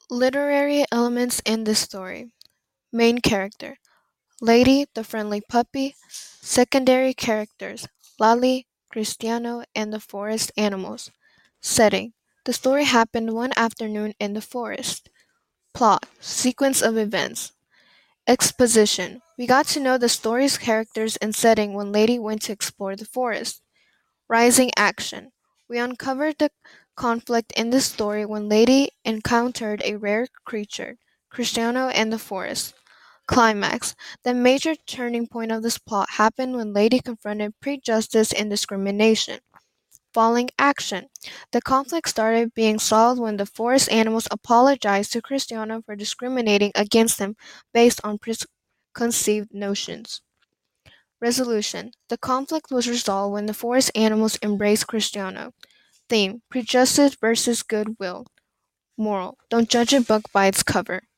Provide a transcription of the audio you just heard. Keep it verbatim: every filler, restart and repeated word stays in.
Literary elements in this story. Main character: Lady, the friendly puppy. Secondary characters: Lali, Cristiano, and the forest animals. Setting: the story happened one afternoon in the forest. Plot: sequence of events. Exposition: we got to know the story's characters and setting when Lady went to explore the forest. Rising action: we uncovered the conflict in the story when Lady encountered a rare creature, Cristiano and the forest. Climax: the major turning point of this plot happened when Lady confronted prejudice and discrimination. Falling action: the conflict started being solved when the forest animals apologized to Cristiano for discriminating against him based on preconceived notions. Resolution: the conflict was resolved when the forest animals embraced Cristiano. Theme: prejudice versus goodwill. Moral: don't judge a book by its cover.